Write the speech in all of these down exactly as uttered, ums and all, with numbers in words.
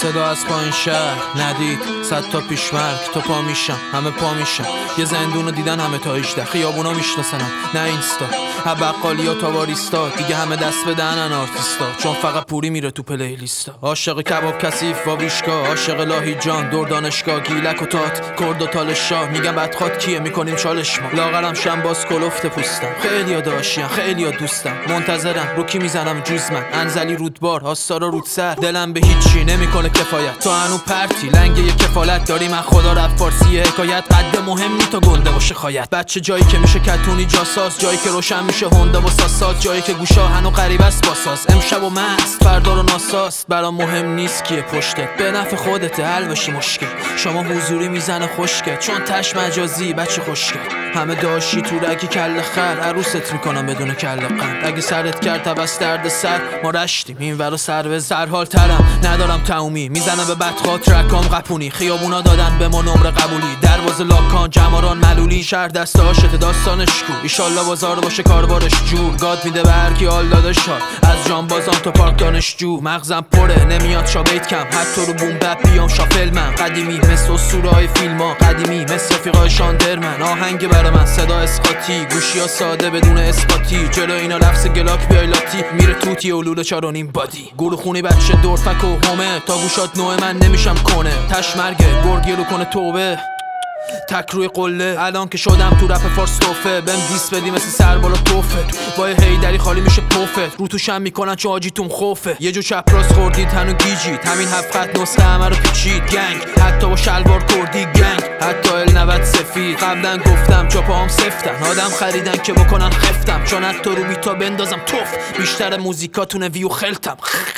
صدا از پایین شهر ندید صد تا پیشمرگ تو پا میشم همه پا میشم یه زندونو دیدن همه تا هجده خیابونا میشناسنم نه اینستا ها بقالیا تا واریستا دیگه همه دست بدهنن آرتیستا چون فقط پوری میره تو پلیلیستا عاشق کباب کثیف و ویشکا عاشق لاهی جان دور دانشگاه گیلک و تات کرد و تال شاه میگم بدخواد کیه میکنیم چالش ما لاغرم شم باز کلفت پوستم خیلیا داشتم خیلیا دوستم منتظرم رو کی میزنم جوز من انزلی رودبار آستارا رود سر دلم به هیچی نمیکنه کفایت تو هنو پرتی لنگ یه کفالت داری من خدا رفت فارسی حکایت قد مهم نی تا گنده باشه خایت بچه جایی که میشه کتونی جاساس جایی که روشن میشه هوندا و ساسات جایی که گوشا هنو قریب است باساس امشب و مست فردا رو ناساست برام مهم نیست کیه پشتت به نفع خودته حل بشی مشکل شما حضوری میزنه خوشگل چون تش مجازی بچه خوشگل همه داشی تو رگی کل خر عروست میکنم بدون کل قند اگه سرت کرد تبست درد سر ما رشتیم این ورا سر به سرحال ترم ندارم تاومی میزنم به بدخواه ترکام قپونی خیابونا دادن به ما نمره قبولی دروازه لاکان جماران ملولی شهر دسته هاشت داستانش کو ایشالله بازار باشه کاربارش جور گاد میده به هرکی حال داده شاد از جان بازان تا پارک دانشجو مغزم پره نمیاد شابیت کم حتی رو بوم بپ بیام شافل من قدیمی مثل اسطوره های فیلم ها قدیمی مثل رفیقای شاندرمن آهنگ برا من صدا اسقاطی گوشی ها ساده بدون اثباتی جلو اینا لفظ گلاک بیای لاتی میره توتی و لوله چار و نیم بادی گورو خونی بچه دورفک و همه تا گوشات نوع من نمیشم کنه تش مرگه گرگی رو کنه توبه تک روی قله الان که شدم تو رپ فارس توفه بهم دیس بدی مثل سر بالا توفه با یه هیدری خالی میشه پوفت رو توشم میکنن چه آجیتون خوفه یه جو چپ راست خوردید هنو گیجید همین هفت خط نسخه همه رو پیچید گنگ حتی با شلوار کردی گنگ حتی ال نود سفید قبلا گفتم چا پاهم سفتن آدم خریدن که بکنن خفتم چون حتی رو بیتا بندازم توف بیشتر موزیکاتونه ویو خلتم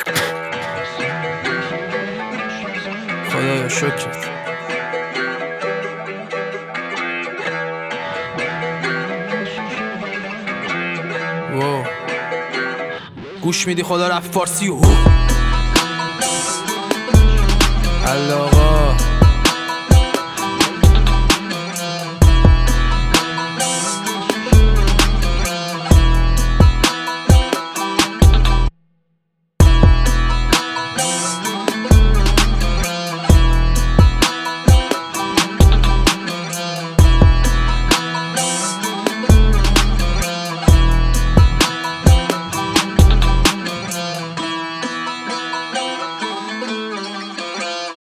خدایا شکرت واو. گوش میدی خدا رفت فارسی و الله